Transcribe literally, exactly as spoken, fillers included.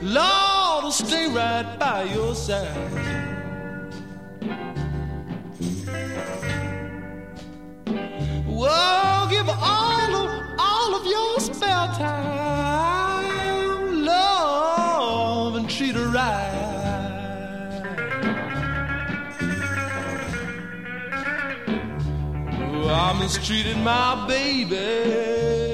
Lord, I'll stay right by your side. Whoa, give all of, all of your spare time, love, and treat her right. Oh, I mistreated my baby.